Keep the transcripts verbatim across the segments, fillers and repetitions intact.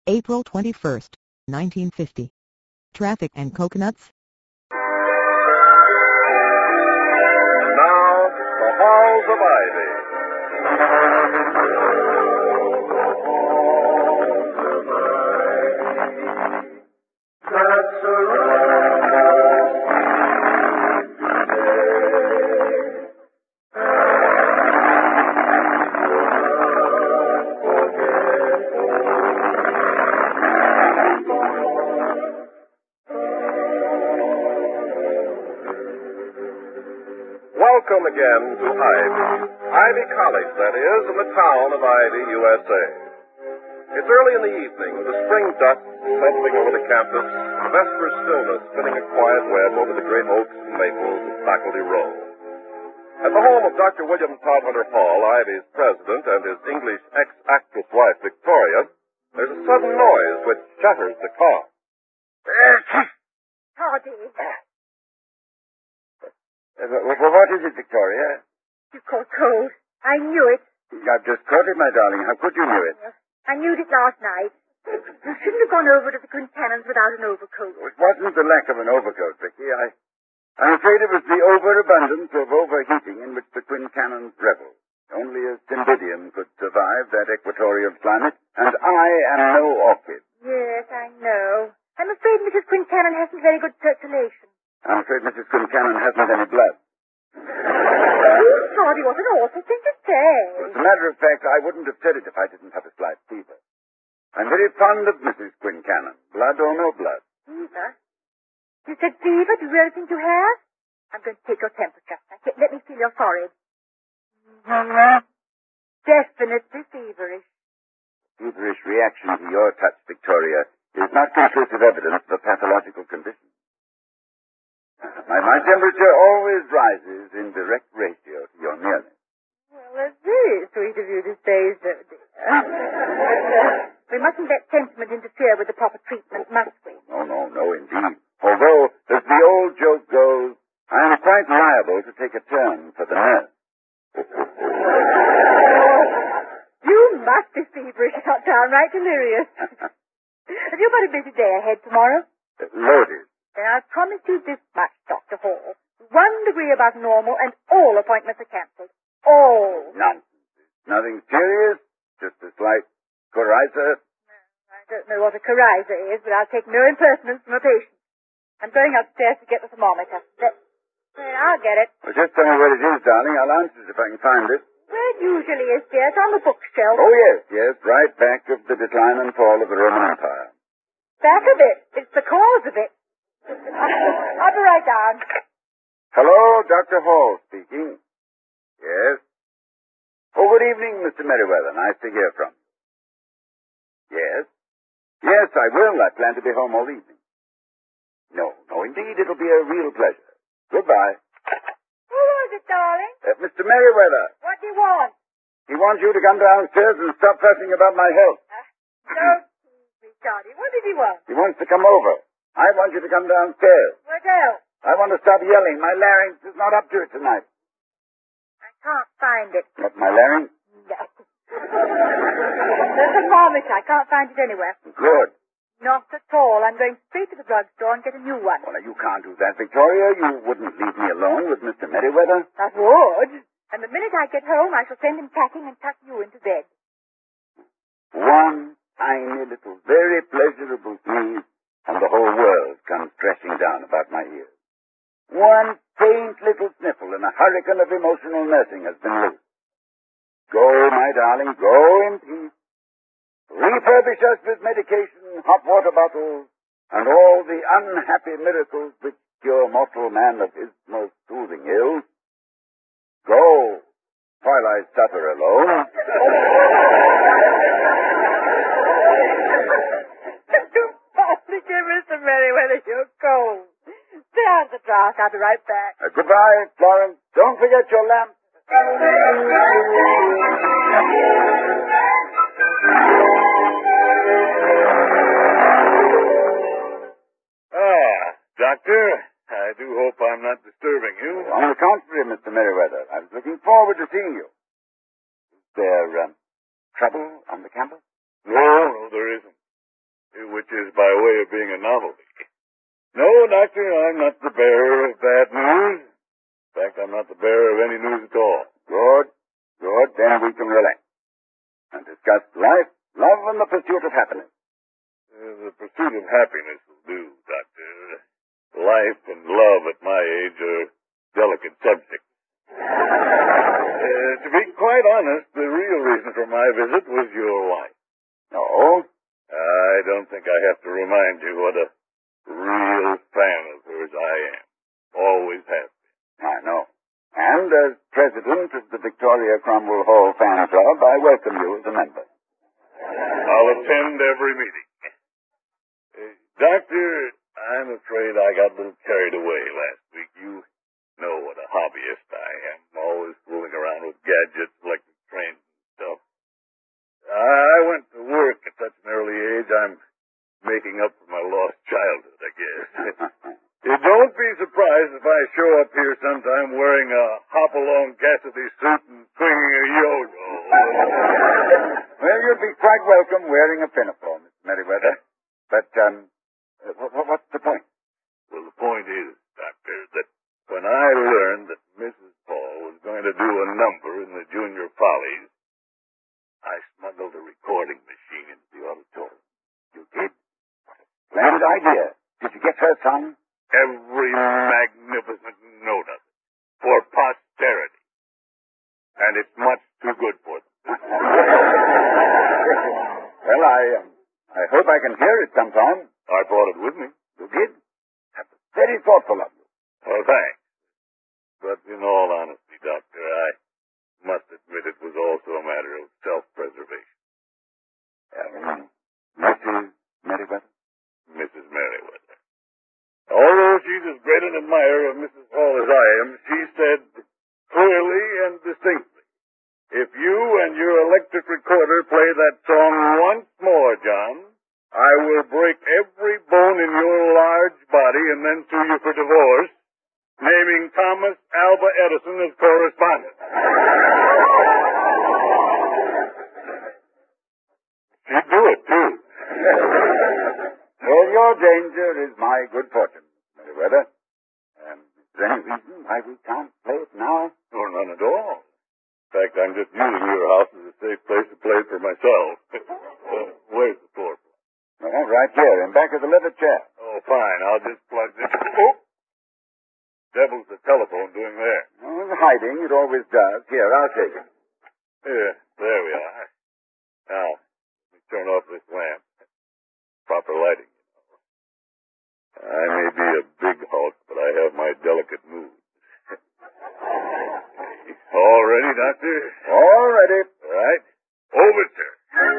April twenty-first, nineteen fifty. Traffic and coconuts. And now, the Halls of Ivy. That's a Welcome again to Ivy. Ivy College, that is, in the town of Ivy, U S A. It's early in the evening, the spring dust settling over the campus, the vesper stillness spinning a quiet web over the great oaks and maples of Faculty Row. At the home of Doctor William Todhunter Hall, Ivy's president, and his English ex-actress wife, Victoria, there's a sudden noise which shatters the calm. Toddy. Uh, what is it, Victoria? You caught cold. I knew it. I've just caught it, my darling. How could you know it? I knew it last night. You shouldn't have gone over to the Quintannons without an overcoat. It wasn't the lack of an overcoat, Vicky. I, I'm afraid it was the overabundance of overheating in which the Quintannons revel. Only a Cymbidium could survive that equatorial climate, and I am no orchid. Yes, I know. I'm afraid Missus Quintannon hasn't very good circulation. I'm afraid Missus Quintannon hasn't any blood. Oh, Toddy, what an awful thing to say. As a matter of fact, I wouldn't have said it if I didn't have a slight fever. I'm very fond of Missus Quintannon, blood or no blood. Fever? You said fever? Do you really think you have? I'm going to take your temperature. Let me feel your forehead. Definitely feverish. Feverish reaction to your touch, Victoria, is not conclusive evidence of a pathological condition. My, my temperature always rises in direct ratio to your nearness. Well, that's very sweet of you to say so, dear. We mustn't let sentiment interfere with the proper treatment, must we? No, no, no, indeed. Although, as the old joke goes, I am quite liable to take a turn for the nurse. You must be feverish, not downright delirious. Have you got a busy day ahead tomorrow? Uh, loaded. Then I promise you this much, Doctor Hall. One degree above normal and all appointments are cancelled. All. Nonsense. Nothing serious, just a slight coryza. I don't know what a coryza is, but I'll take no impertinence from a patient. I'm going upstairs to get the thermometer. There, I'll get it. Well, just tell me where it is, darling. I'll answer it if I can find it. Where it usually is, dear. It's on the bookshelf. Oh, yes, yes, right back of the decline and fall of the Roman Empire. Back of it? It's the cause of it. I'll be right down. Hello, Doctor Hall speaking. Yes? Oh, good evening, Mister Merriweather. Nice to hear from you. Yes? Yes, I will. I plan to be home all evening. No, no, indeed, it'll be a real pleasure. Goodbye. Who was it, darling? Uh, Mister Merriweather. What do you want? He wants you to come downstairs and stop fussing about my health. Uh, don't tease me, Johnny. What did he want? He wants to come over. I want you to come downstairs. What else? I want to stop yelling. My larynx is not up to it tonight. I can't find it. What, my larynx? No. The thermometer. I can't find it anywhere. Good. Not at all. I'm going straight to the drugstore and get a new one. Well, now, you can't do that, Victoria. You wouldn't leave me alone with Mister Merriweather. I would. And the minute I get home, I shall send him packing and tuck you into bed. One tiny little, very pleasurable sneeze, and the whole world comes crashing down about my ears. One faint little sniffle and a hurricane of emotional nursing has been loosed. Go, my darling, go in peace. Refurbish us with medication, hot water bottles, and all the unhappy miracles which cure mortal man of his most soothing ills. Go, while I suffer alone. Mister Merriweather, you're cold. Stay out the draught. I'll be right back. Uh, goodbye, Florence. Don't forget your lamp. Ah, Doctor, I do hope I'm not disturbing you. On the contrary, Mister Merriweather, I was looking forward to seeing you. Is there um, trouble on the campus? No, no, there isn't. just by way of being a novelty. No, Doctor, I'm not the bearer of bad news. In fact, I'm not the bearer of any news at all. Good. Good. Then we can relax and discuss life, love, and the pursuit of happiness. Uh, the pursuit of happiness will do, Doctor. Life and love at my age are delicate subjects. Uh, to be quite honest, the real reason for my visit was your wife. No? I don't think I have to remind you what a real fan of hers I am. Always have been. I know. And as president of the Victoria Cromwell Hall Fan Club, I welcome you as a member. I'll attend every meeting. Uh, Doctor, I'm afraid I got a little carried away last week. You know what a hobbyist I am. Always fooling around with gadgets, electric trains, and stuff. I went to work at such an early age, I'm making up for my lost childhood, I guess. You don't be surprised if I show up here sometime wearing a hop-along Cassidy suit and swinging a yo-yo. Well, you'll be quite welcome wearing a pinafore, Mister Merriweather. But, um, what, what's the point? Well, the point is, Doctor, that when I learned that Missus Paul was going to do a number in the Junior Follies, I smuggled a recording machine into the auditorium. You did? What a splendid idea. Did you get her song? Every magnificent note of it. For posterity. And it's much too good for them. Well, I, um, I hope I can hear it sometime. I brought it with me. You did? That was very thoughtful of you. Oh, thanks. But in all honesty, Doctor, I must admit it was also a matter of self-preservation. Um, Missus Merriweather? Missus Merriweather. Although she's as great an admirer of Missus Hall as I am, she said clearly and distinctly, if you and your electric recorder play that song once more, John, I will break every bone in your large body and then sue you for divorce, naming Thomas Alva Edison as correspondent. She'd do it, too. Well, your danger is my good fortune, Mister Merriweather. Um, is there any reason why we can't play it now? Oh, none at all. In fact, I'm just using your house as a safe place to play it for myself. uh, where's the floor plan? Well, right here, in back of the leather chair. Oh, fine. I'll just plug this. Oh! Devil's the telephone doing there. Oh, it's hiding. It always does. Here, I'll take it. Yeah, there we are. Now, let me turn off this lamp. Proper lighting, you know. I may be a big hulk, but I have my delicate moods. All ready, Doctor? All ready. All right. Overture.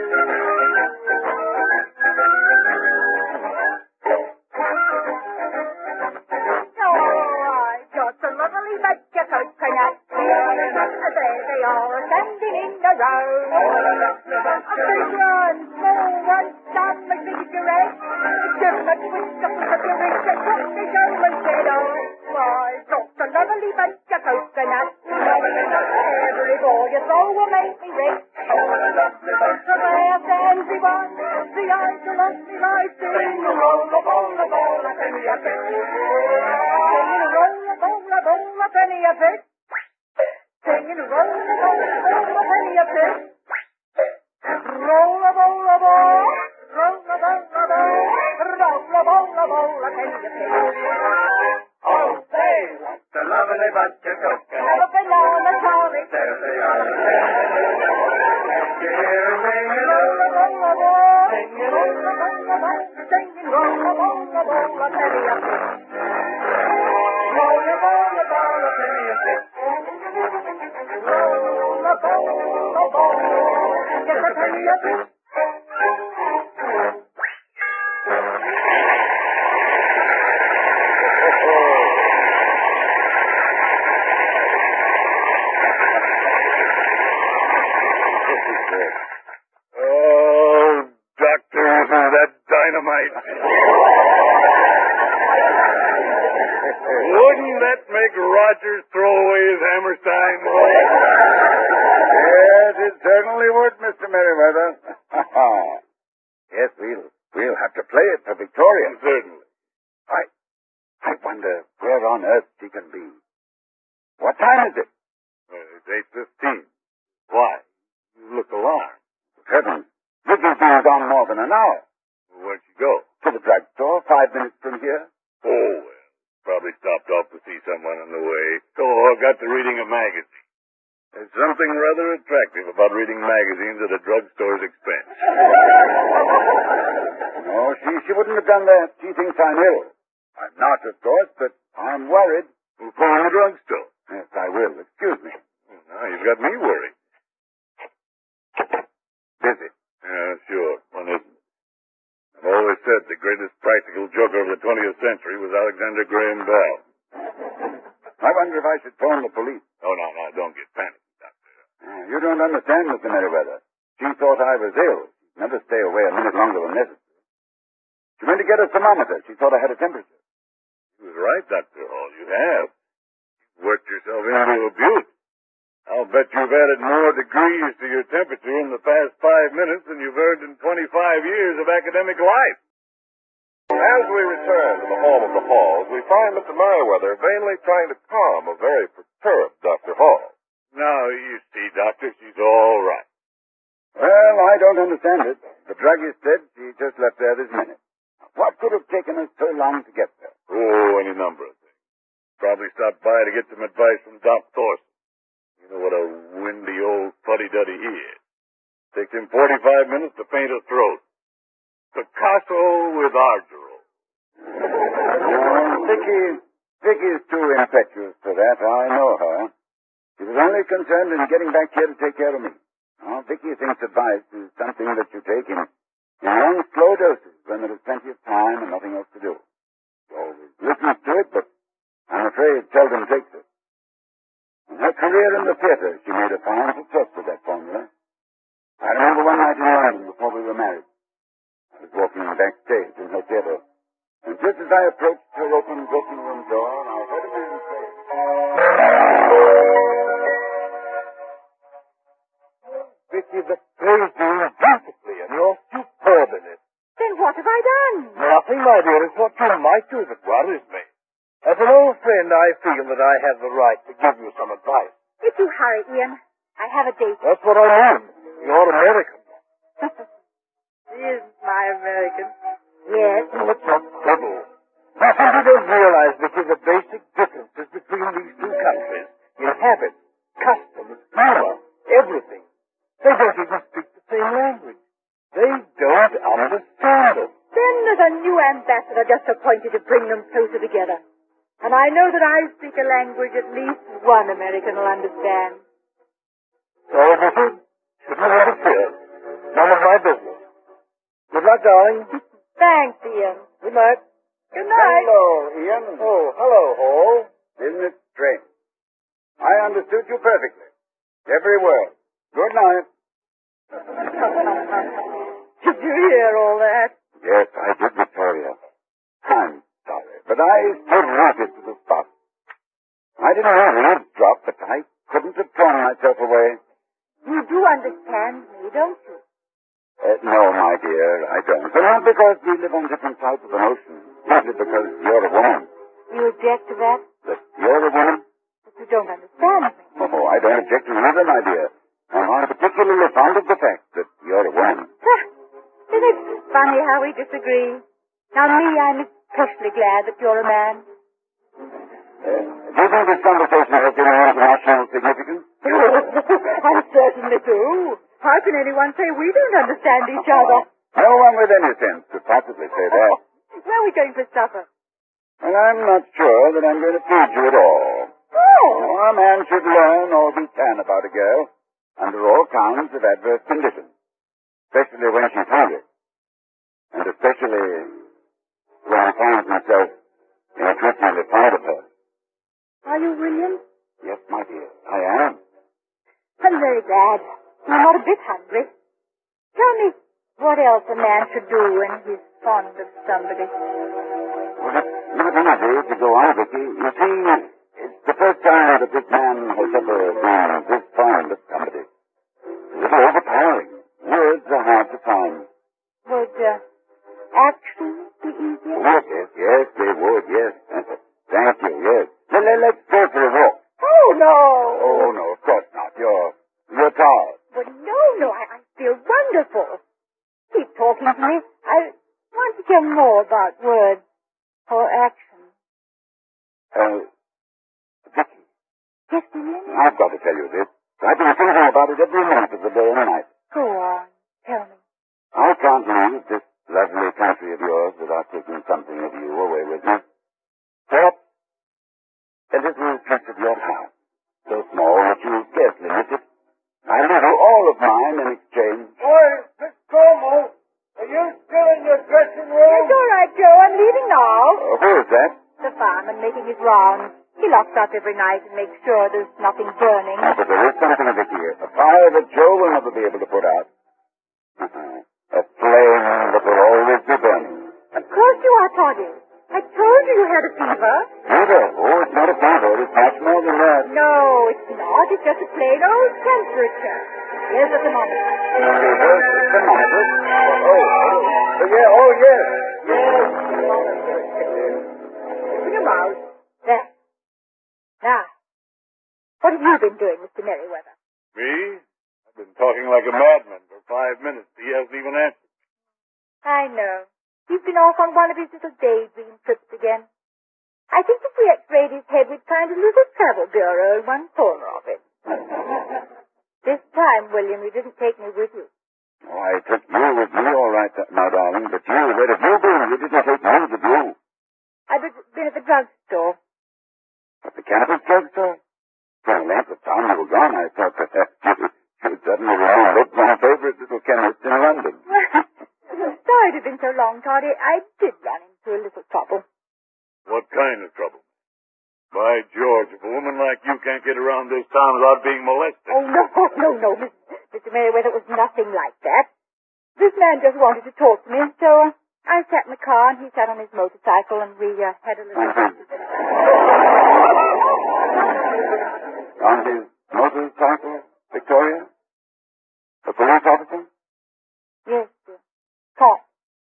Coconut. There they are, standing in a row. A big one, small one, some a cigarette. Give them a twist up of the wrist and pop the show and said, oh, why, got a lovely bunch of coconuts. Every ball you throw will make me rich. So there stands the one, the idol of my life. Sing a roll, a bowl, a bowl, a penny a bit. Sing a roll, a bowl, a bowl, a penny a bit. Singing roll, a bowl, roll, a penny a bit. Roll, a bowl, a bowl, roll, a bowl, a bowl, roll, a bowl, a bowl, a penny a bit. Oh, say, what's a lovely bunch of coconuts. A banana tonic. There they are. Here, singing Roll, a bowl, a bowl, Singing roll, a bowl, a bowl, singing roll, a bowl, a bowl, a penny a bit. roll, a bowl, a bowl, a penny a bit. Roll, a bowl, a bowl, get a penny a bit. Oh, Doctor, isn't that dynamite? Wouldn't that make Rogers throw away his Hammerstein? Yes, it certainly would, Mister Merriweather. Yes, we'll, we'll have to play it for Victoria. Certainly. I, I wonder where on earth she can be. What time is it? Uh, it's eight fifteen. Why? You look alarmed. Heavens, Vicky's been gone more than an hour. Where'd she go? To the drugstore, five minutes from here. Oh, well, probably stopped off to see someone on the way. Or got to reading a magazine. There's something rather attractive about reading magazines at a drugstore's expense. No, she, she wouldn't have done that. She thinks I'm ill. I'm not, of course, but I'm worried. We'll phone the drugstore. Yes, I will. Excuse me. Well, now you've got me worried. Busy. Yeah, sure. One isn't. I've always said the greatest practical joker of the twentieth century was Alexander Graham Bell. I wonder if I should phone the police. Oh, no, no, don't get panicky, Doctor. Uh, you don't understand, Mister Merriweather. She thought I was ill. She'd never stay away a minute longer than necessary. She went to get a thermometer. She thought I had a temperature. You was right, Doctor Hall. You have. You've worked yourself into a beaut. I'll bet you've added more degrees to your temperature in the past five minutes than you've earned in twenty-five years of academic life. As we return to the home of the Halls, we find Mister Merriweather vainly trying to calm a very perturbed Doctor Hall. Now, you see, Doctor, she's all right. Well, I don't understand it. The druggist said she just left there this minute. What could have taken us so long to get there? Oh, any number of things. Probably stopped by to get some advice from Doc Thorson. You know what a windy old fuddy-duddy he is. Takes him forty-five minutes to paint a throat. Picasso with Argyrol. Uh, Vicky, Vicky's too impetuous for that. I know her. She was only concerned in getting back here to take care of me. Now, Vicky thinks advice is something that you take in, in long, slow doses when there is plenty of time and nothing else to do. She always listens to it, but I'm afraid seldom takes it. In her career in the theater, she made a fine success with that formula. I remember one night in London before we were married. I was walking backstage in her theater, and just as I approached her open dressing room door, I heard a man say, Vicky, the play's doing beautifully, and you're superb in it. Then what have I done? Nothing, my dear. It's what you might do that worries me. As an old friend, I feel that I have the right to give you some advice. If you hurry, Ian, I have a date. That's what I mean. You're American. He isn't my American. Yes. Well, it's not trouble. I think you don't realize, Vicky, the basic differences between these two countries in habits, customs, humor, everything. They don't even speak the same language. They don't understand us. Then there's a new ambassador just appointed to bring them closer together. And I know that I speak a language at least one American will understand. So, Vicky, shouldn't interfere. None of my business. Good luck, darling. Thanks, Ian. Good night. Good night. Hello, Ian. Oh, hello, Hall. Isn't it strange? I understood you perfectly. Every word. Good night. Did you hear all that? Yes, I did, Victoria. I'm sorry, but I stood rooted to the spot. I didn't want to eavesdrop, but I couldn't have torn myself away. You do understand me, don't you? Uh, no, my dear, I don't. But not because we live on different sides of an ocean. Simply because you're a woman. You object to that? That you're a woman? But you don't understand me. Oh, I don't object to either, my dear. And I'm particularly fond of the fact that you're a woman. Isn't it funny how we disagree? Now, me, I'm especially glad that you're a man. Uh, do you think this conversation has any international significance? I certainly do. How can anyone say we don't understand each other? No one with any sense could possibly say that. Where are we going for supper? And I'm not sure that I'm going to feed you at all. Oh! No, a man should learn all he can about a girl under all kinds of adverse conditions, especially when she's hungry, and especially when he finds himself increasingly fond of her. Are you William? Yes, my dear, I am. I'm very glad. I'm not a bit hungry. Tell me what else a man should do when he's fond of somebody. Well, it's not easy to go on, Vicky. You see, it's the first time that this man has ever been this fond of somebody. A little overpowering. Words are hard to find. Would, uh, actions be easier? Yes, yes, yes, they would, yes. Thank you, yes. Let, let, let's go for a walk. Oh, no. Oh, no, of course not. You're, you're tired. But no, no, I, I feel wonderful. Keep talking to me. I want to hear more about words or actions. Uh, Vicky, Yes, William? I've got to tell you this. I've been thinking about it every minute of the day and night. Go on. Tell me. I can't leave this lovely country of yours without taking something of you away with me. Perhaps a little piece of your heart, so small that you scarcely miss it. I leave you all of mine in exchange. Boy, Miss Como, are you still in your dressing room? It's all right, Joe. I'm leaving now. Uh, who is that? The fireman making his rounds. He locks up every night and makes sure there's nothing burning. Oh, but there is something of it here. A fire that Joe will never be able to put out. A flame that will always be burning. Of course you are, Toddy. I told you you had a fever. Fever? Oh, it's not a fever. It's much more than that. No, it's not. It's just a plain old temperature. Here's the thermometer. Fever? Thermometer? Oh, oh, oh, yeah, oh, yes. Yes, thermometer. Open your mouth. There. Now, what have you been doing, Mister Merriweather? Me? I've been talking like a madman for five minutes. He hasn't even answered. I know. He's been off on one of his little daydream trips again. I think if we x-rayed his head, we'd find a little travel bureau in one corner of it. This time, William, you didn't take me with you. Oh, I took you with me, all right, now, darling. But you, where have you been? You didn't take me with you. I've been at the drugstore. At the cannabis drugstore? For a length of time you were gone, I thought that you, you suddenly remembered my favorite little chemist in London. Sorry to have been so long, Toddy. I did run into a little trouble. What kind of trouble? By George, if a woman like you can't get around this town without being molested. Oh, no, no, no, Mister Merriweather, it was nothing like that. This man just wanted to talk to me, so uh, I sat in the car and he sat on his motorcycle and we uh, had a little... On his motorcycle, Victoria? A police officer? Yes, sir. Cop.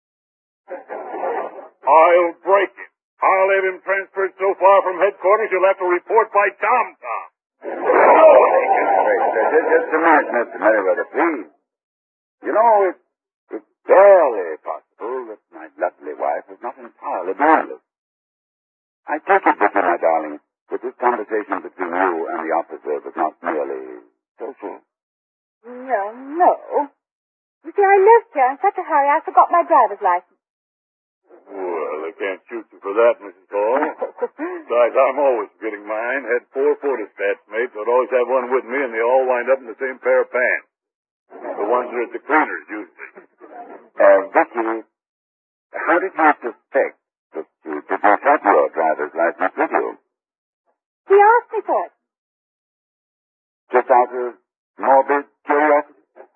I'll break him. I'll have him transferred so far from headquarters you'll have to report by Tom-Tom. Wait, just, just a minute, Mister Merriweather, please. You know, it's, it's barely possible that my lovely wife is not entirely blameless. I take it, Vicky, my darling, that this conversation between you and the officer was not merely social. No, no. You see, I left here in such a hurry I forgot my driver's license. Well, they can't shoot you for that, Missus Hall. Besides, I'm always forgetting mine. Had four photostats made, so I'd always have one with me, and they all wind up in the same pair of pants. The ones that are at the cleaners, usually. Uh, Vicky, how did you suspect that you did not have your driver's license with you? He asked me for it. Just out of morbid curiosity?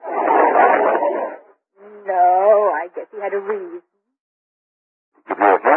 No, I guess he had a reason. Did you hear?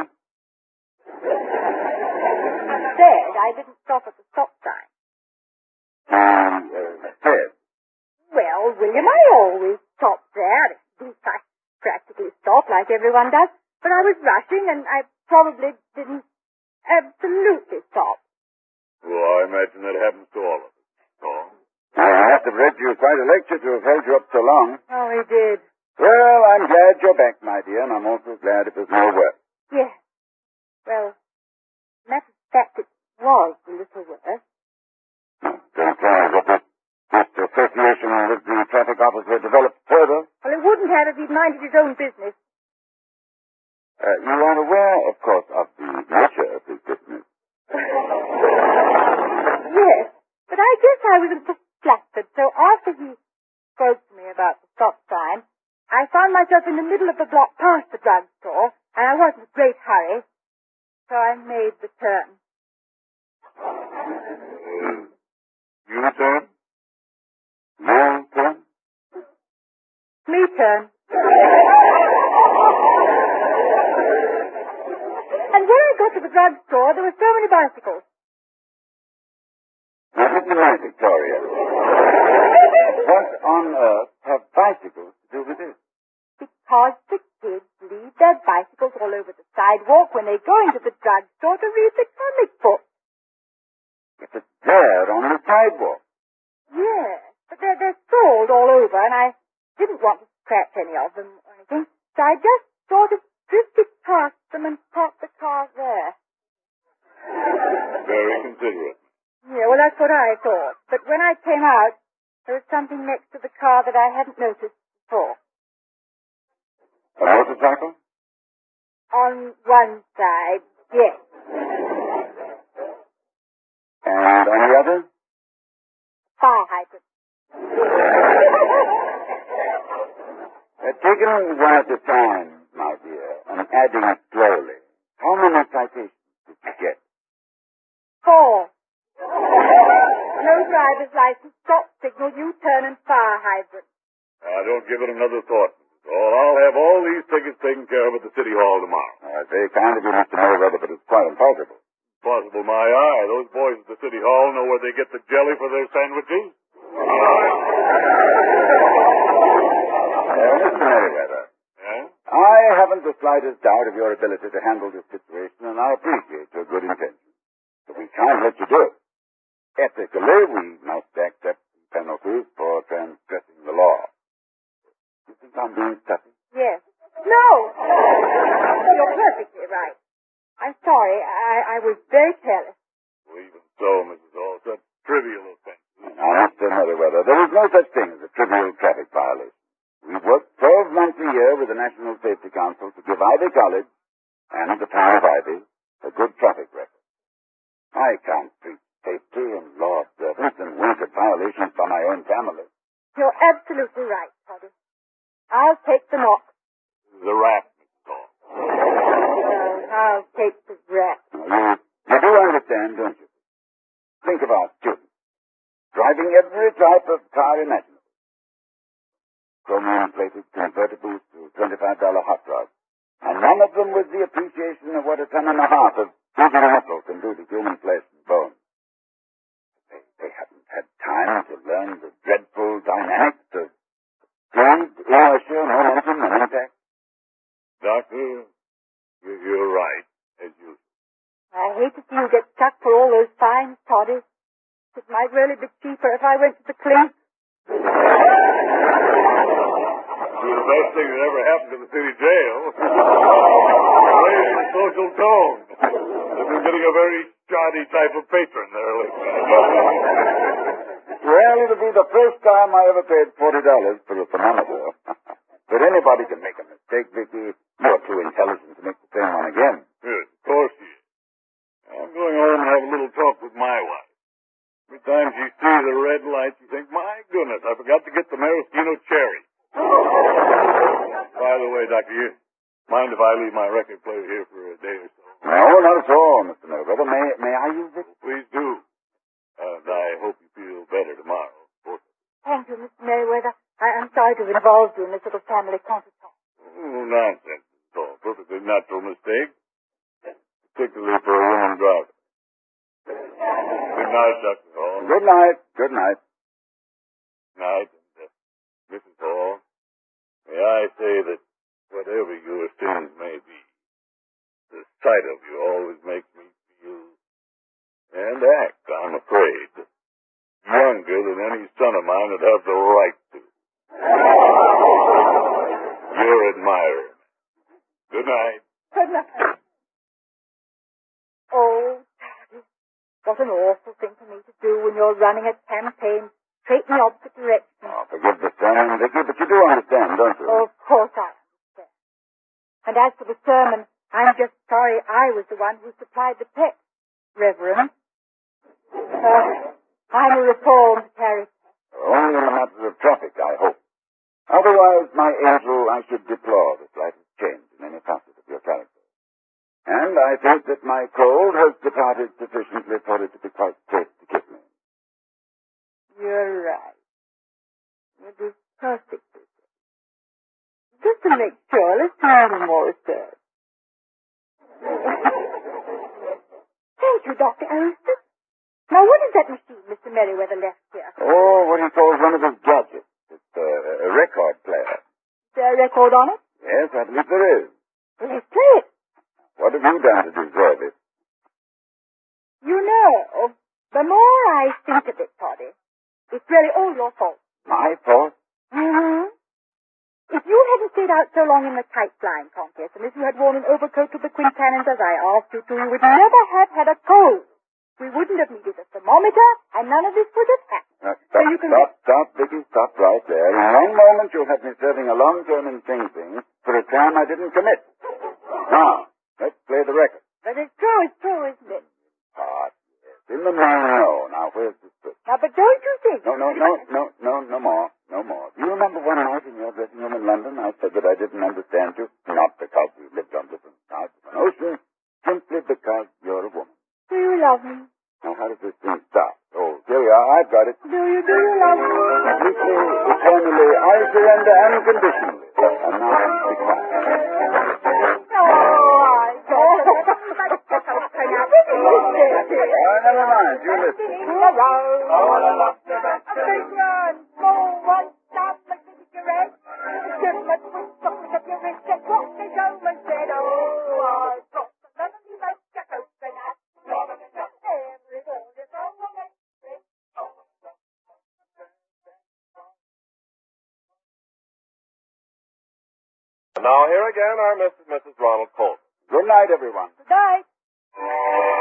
Said I didn't stop at the stop sign. Um, uh, said. Well, William, I always stop there. At least I practically stop like everyone does. But I was rushing and I probably didn't absolutely stop. Well, I imagine that happens to all of us. Oh. I have to have read you quite a lecture to have held you up so long. Oh, he did. Well, I'm glad you're back, my dear, and I'm also glad it was more work. Yes. Well, matter of fact, it was a little worse. No, don't tell me that this, this association with the traffic officer developed further. Well, it wouldn't have if he'd minded his own business. Uh, you are aware, of course, of the nature of his business. Yes, but I guess I was a little flattered, so after he spoke to me about the stop sign, I found myself in the middle of the block past the drugstore, and I was in a great hurry, so I made the turn. Uh, you turn? Your turn? Me turn. And when I got to the drugstore, there were so many bicycles. Now, listen to me, Victoria. What on earth have bicycles to do with this? Because the kids leave their bicycles all over the sidewalk when they go into the drugstore to read the comic book. If it's there on the sidewalk. Yes, but they're, they're sold all over, and I didn't want to scratch any of them or anything, so I just sort of drifted past them and parked the car there. Very considerate. Yeah, well, that's what I thought. But when I came out, there was something next to the car that I hadn't noticed before. A motorcycle? On one side, yes. And on the other? Fire hydrant. Uh, taken one at a time, my dear, and adding slowly, how many citations did you get? Four. No driver's license, stop signal, U-turn, and fire hydrant. I don't give it another thought, Missus Hall. I'll have all these tickets taken care of at the City Hall tomorrow. Uh, very kind of you, Mister Merriweather, but it's quite impossible. Possible, my eye. Those boys at the City Hall know where they get the jelly for their sandwiches. Uh, Mister Merriweather, Yeah? I haven't the slightest doubt of your ability to handle this situation, and I appreciate your good intentions. But we can't let you do it. Ethically, we must accept penalties for transgressing the law. You think I'm being stuffy? Yes. No! You're perfectly right. I'm sorry. I, I was very careless. Well, even so, Missus Hall, such trivial offenses. Now, Mister Merriweather, there is no such thing as a trivial traffic violation. We've worked twelve months a year with the National Safety Council to give Ivy College and the town of Ivy a good traffic record. I can't preach safety and law observance and wink at violations by my own family. You're absolutely right, Toddy. I'll take the knock. The rat, Missus Hall. Well, I'll take the rat. Now, you, you do understand, don't you? Think of our students. Driving every type of car imaginable. Chromium-plated convertibles to twenty-five dollar hot rods. And none of them with the appreciation of what a ton and a half of human muscle can do to human flesh and bone. They, they haven't had time to learn the dreadful dynamics of speed, inertia, momentum, and impact. Doctor, you- you're right, as usual. I hate to see you get stuck for all those fines, Toddy. It might really be cheaper if I went to the clink. You're the best thing that ever happened to the city jail. Raising the social tone. They've been getting a very shoddy type of patron there lately. Well, it'll be the first time I ever paid forty dollars for a thermometer. But anybody can make a mistake, Vicky. You're too intelligent to make the same one again. Yes, of course she is. I'm going home and have a little talk with my wife. Every time she sees the red light, she thinks, my goodness, I forgot to get the maraschino cherry. By the way, Doctor, you mind if I leave my record player here for a day or so? No, not at all, Mister Merriweather. May, may I use it? Please do. And I hope you feel better tomorrow. Thank you, Mister Merriweather. I, I'm sorry to have involved you in this little family contretemps. Oh, nonsense. It's all a perfectly natural mistake, particularly for a woman driver. Good night, Doctor Hall. Good night. Good night. Night, and uh, Missus Hall, may I say that whatever your sins may be, the sight of you always makes me feel and act, I'm afraid, younger than any son of mine would have the right to. Your admirer. Good night. Good night. Oh, Toddy, what an awful thing for me to do when you're running a campaign straight in the opposite direction. Oh, forgive the sermon, Vicky, but you do understand, don't you? Oh, of course I understand. And as for the sermon, I'm just sorry I was the one who supplied the text, Reverend. Uh, I'm a reformed character. Only in a matter of traffic, I hope. Otherwise, my angel, I should deplore the slightest change in any facet of your character. And I think that my cold has departed sufficiently for it to be quite safe to kiss me. You're right. It is perfectly safe. Just to make sure, let's do a little more research. Thank you, Doctor Ariston. Now, what is that machine Mister Merriweather left here? Oh, what he calls one of his gadgets. It's a, a record player. there a record on it? Yes, I believe there is. Let's play it. What have you done to deserve it? You know, the more I think of it, Toddy, it's really all your fault. My fault? Mm-hmm. If you hadn't stayed out so long in the kite flying contest, and if you had worn an overcoat with the quintannons as I asked you to, you would never have had a cold. We wouldn't have needed a thermometer, and none of this would have happened. Now, stop, so you can stop, stop, Vicky, stop right there. In one moment you'll have me serving a long term in Sing Sing for a crime I didn't commit. Now, let's play the record. But it's true, it's true, isn't it? Ah, yes. In the main, no. Now, where's the switch? Now, but don't you think... No, no, no, no, no, no more. No more. Do you remember one night in your dressing room in London I said that I didn't understand you? Not because we lived on different sides of an ocean, simply because you're a woman. Do you love me? Now, how does this thing stop? Oh, here we are. I've got it. Do you, do you love me? Completely, eternally, I surrender unconditionally. And now, be quiet. Oh, I don't. Oh, never mind. You listen. And now here again are Mister and Missus Ronald Colton. Good night, everyone. Good night.